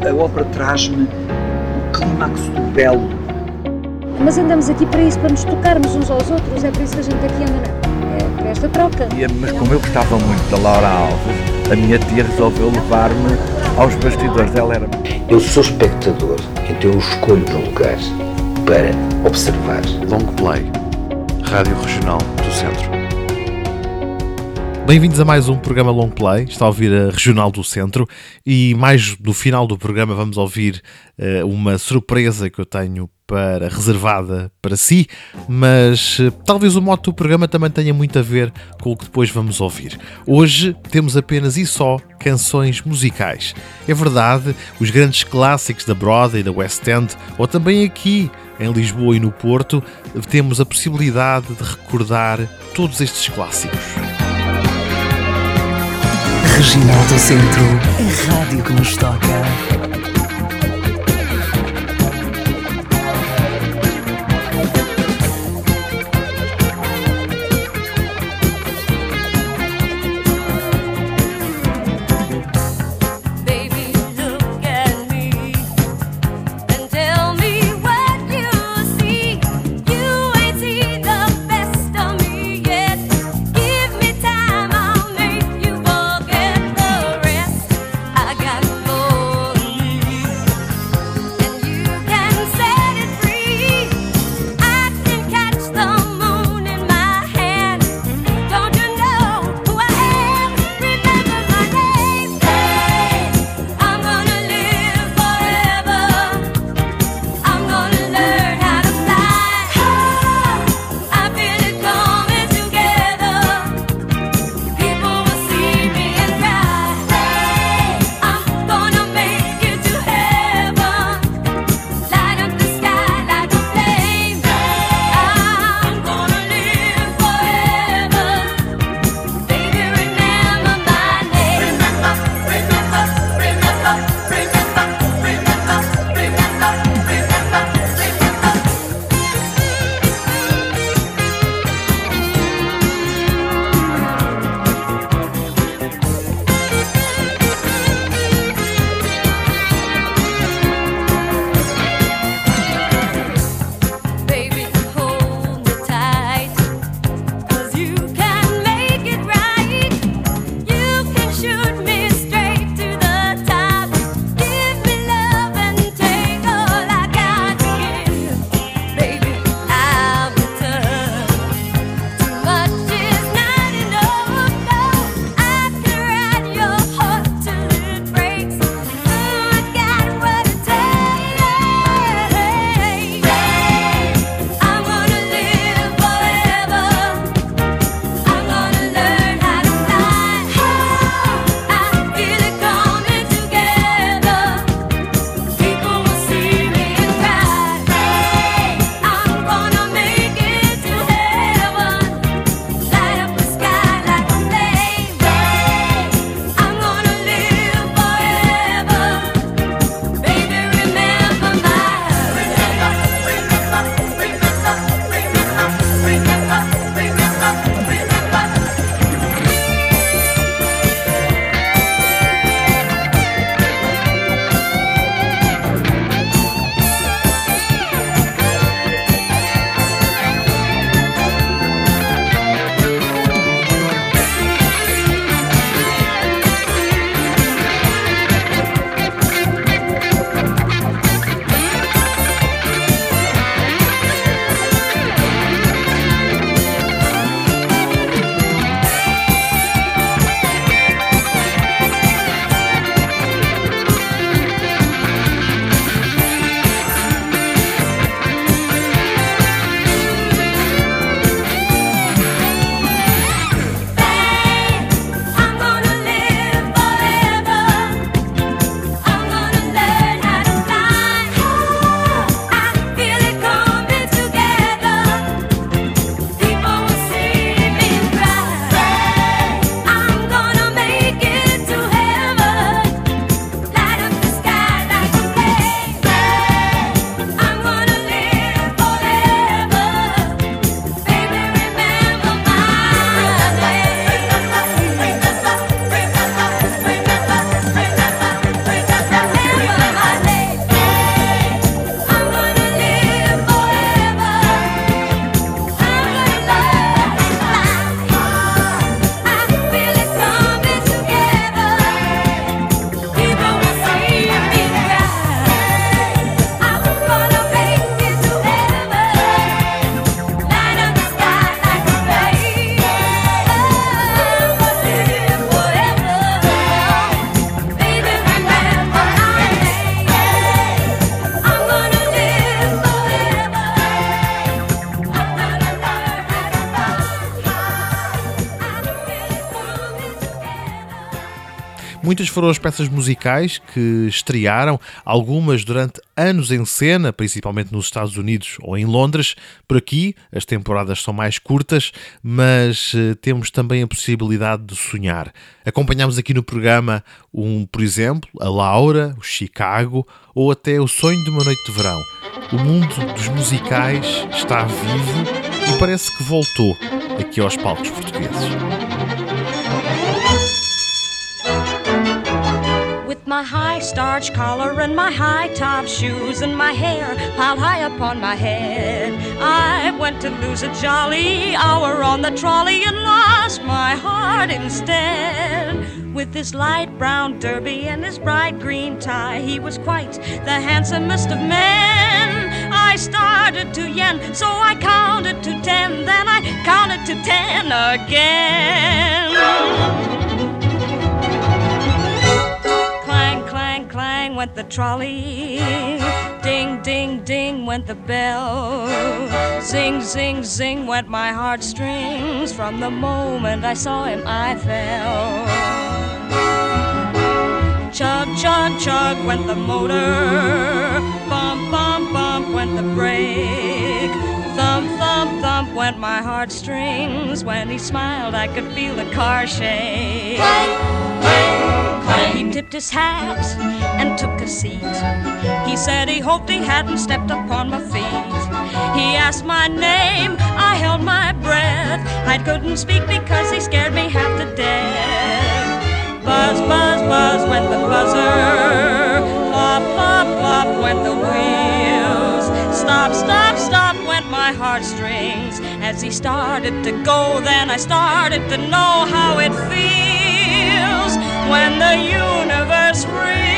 A ópera traz-me o clímax do belo. Mas andamos aqui para isso, para nos tocarmos uns aos outros, é por isso que a gente aqui anda, é para esta troca. Mas como eu gostava muito da Laura Alves, a minha tia resolveu levar-me aos bastidores dela. Eu sou espectador, então eu escolho um lugar para observar. Long Play, Rádio Regional do Centro. Bem-vindos a mais um programa Long Play, está a ouvir a Regional do Centro e mais no final do programa vamos ouvir uma surpresa que eu tenho reservada para si, mas talvez o mote do programa também tenha muito a ver com o que depois vamos ouvir. Hoje temos apenas e só canções musicais. É verdade, os grandes clássicos da Broadway, da West End, ou também aqui em Lisboa e no Porto, temos a possibilidade de recordar todos estes clássicos. Regional do Centro, a rádio que nos toca. I got more. Muitas foram as peças musicais que estrearam, algumas durante anos em cena, principalmente nos Estados Unidos ou em Londres. Por aqui as temporadas são mais curtas, mas temos também a possibilidade de sonhar. Acompanhamos aqui no programa por exemplo, a Laura, o Chicago ou até o Sonho de uma Noite de Verão. O mundo dos musicais está vivo e parece que voltou aqui aos palcos portugueses. With my high starch collar and my high top shoes and my hair piled high upon my head, I went to lose a jolly hour on the trolley and lost my heart instead. With his light brown derby and his bright green tie, he was quite the handsomest of men. I started to yen, so I counted to 10, then I counted to 10 again. Clang, clang, clang went the trolley. Ding, ding, ding went the bell. Zing, zing, zing went my heartstrings. From the moment I saw him, I fell. Chug, chug, chug went the motor. Bump, bump, bump went the brake. Thump, thump, thump went my heartstrings. When he smiled, I could feel the car shake. Clang, clang, clang. He tipped his hat and took a seat. He said he hoped he hadn't stepped upon my feet. He asked my name, I held my breath. I couldn't speak because he scared me half to death. Buzz, buzz, buzz went the buzzer. Plop, plop, plop went the wheels. Stop, stop, stop went my heartstrings. As he started to go, then I started to know how it feels when the universe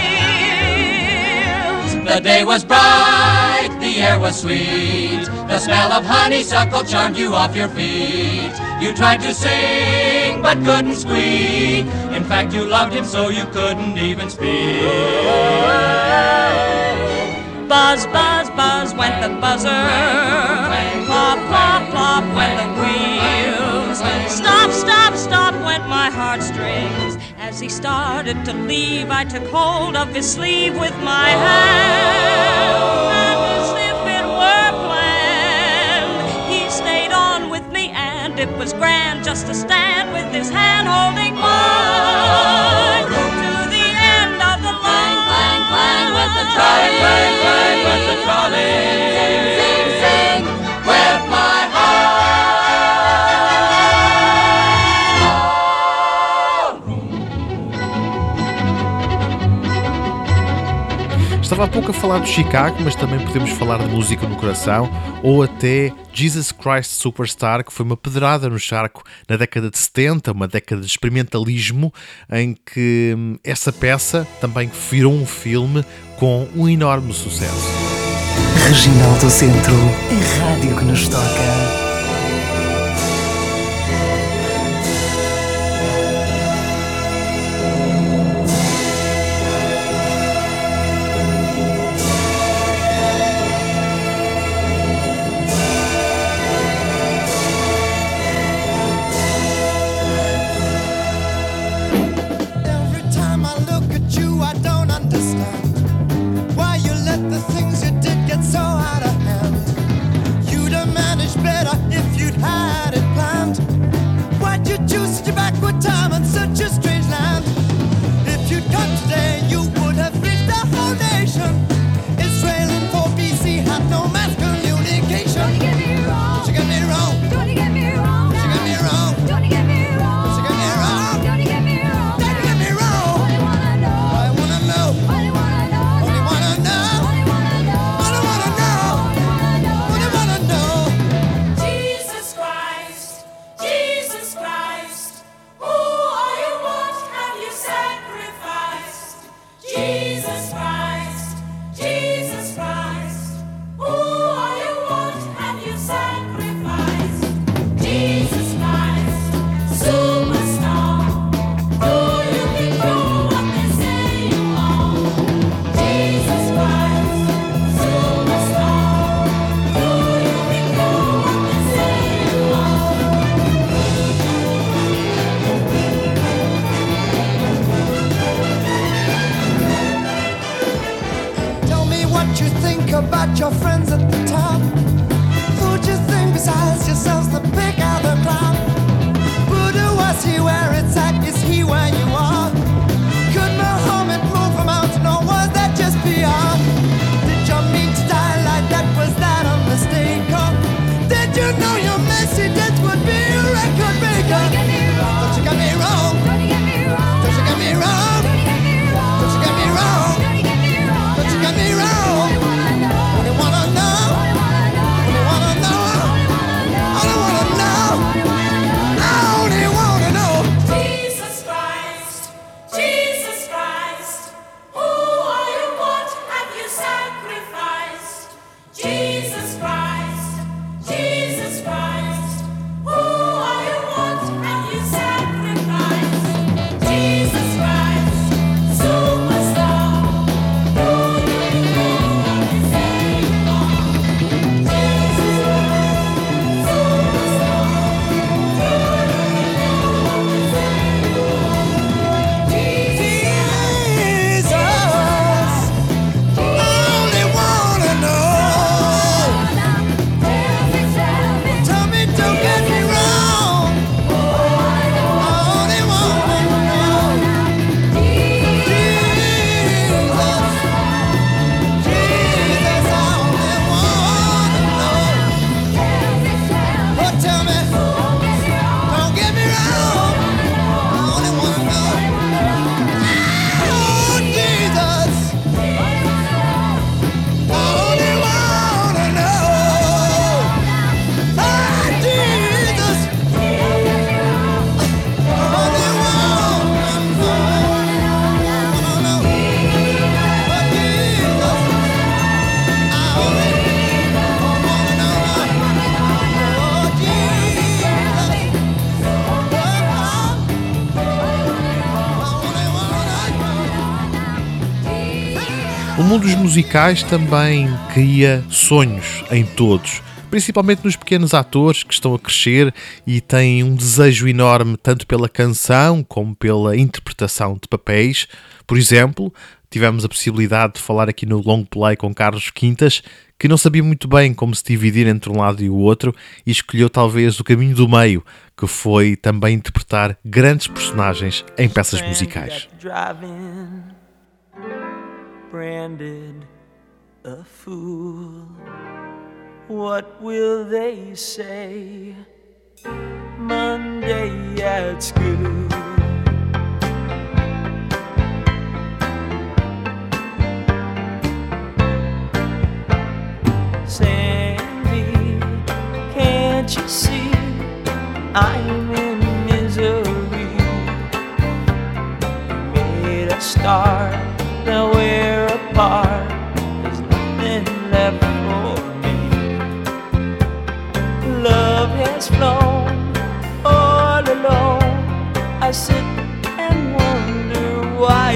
reels. The day was bright, the air was sweet. The smell of honeysuckle charmed you off your feet. You tried to sing, but couldn't squeak. In fact, you loved him so you couldn't even speak. Buzz, buzz, buzz went the buzzer. Plop, plop, plop went the wheels. Stop, stop, stop went my heartstrings. As he started to leave, I took hold of his sleeve with my hand. And as if it were planned, he stayed on with me, and it was grand just to stand with his hand holding mine to the end of the line. Clang, clang, with the trolley. Clang, clang, with the trolley. Sing, sing, sing, with my heart. Estava há pouco a falar do Chicago, mas também podemos falar de Música no Coração ou até Jesus Christ Superstar, que foi uma pedrada no charco na década de 70, uma década de experimentalismo, em que essa peça também virou um filme com um enorme sucesso. Regional do Centro, a rádio que nos toca. Who or what have you sacrificed? think about your friends at the top? Who'd you think besides yourselves to pick out the crowd? Buddha, was he where it's at? Is he where you are? Could Muhammad move a mountain, or was that just PR? Did you mean to die like that? Was that a mistake? Or did you know your messy death would be a record breaker? Don't you get me wrong. Don't you get me wrong. Don't you get me wrong. Don't you get me wrong. Don't you get me wrong. Only wanna know. Only wanna know. Only wanna know. I only wanna know. Jesus Christ, Jesus Christ, who are you? What have you sacrificed? Jesus Christ, Jesus Christ, who are you? What have you sacrificed? Jesus Christ, superstar, who do you know is anymore? Jesus Christ, superstar, who do you know is anymore? Jesus, I only wanna know. Tell me, don't get me wrong. I only wanna know. Jesus, Jesus, I only wanna know. Oh, tell me, don't get me wrong. I only wanna know. Oh, Jesus, I only wanna know. Ah, Jesus, I only wanna know. Oh, Jesus, I only wanna know. Oh, O mundo dos musicais também cria sonhos em todos, principalmente nos pequenos atores que estão a crescer e têm um desejo enorme tanto pela canção como pela interpretação de papéis. Por exemplo, tivemos a possibilidade de falar aqui no Long Play com Carlos Quintas, que não sabia muito bem como se dividir entre um lado e o outro e escolheu talvez o caminho do meio, que foi também interpretar grandes personagens em peças musicais. Branded a fool. What will they say Monday at school? Sandy, can't you see I'm in misery? You made a start, now we're apart. There's nothing left for me. Love has flown all alone. I sit and wonder why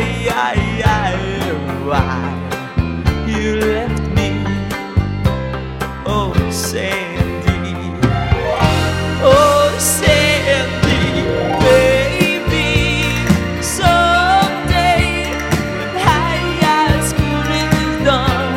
you left me. Oh, Sandy, oh, Sandy, baby, someday when high school is done,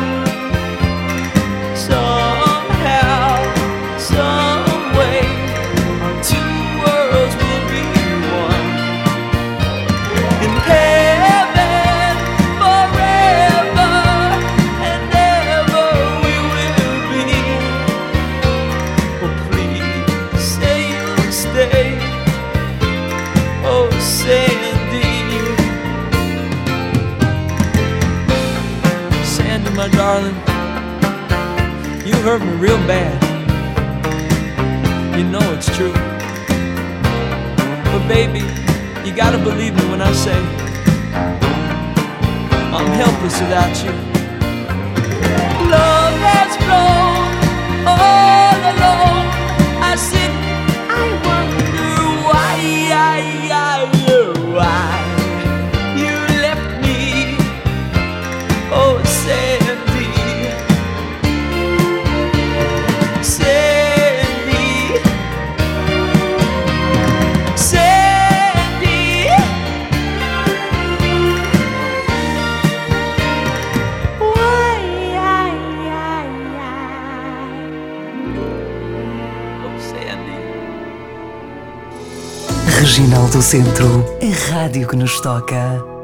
somehow, some way, our two worlds will be one. In heaven, forever and ever we will be. Oh, please say you'll stay. Oh, Sandy, Sandy, my darling, you hurt me real bad. You know it's true. But baby, you gotta believe me when I say I'm helpless without you. Love has flown all alone. I sit, I wonder why you left me. Oh, Sandy, Sandy, Sandy. Why Regional do Centro, a rádio que nos toca.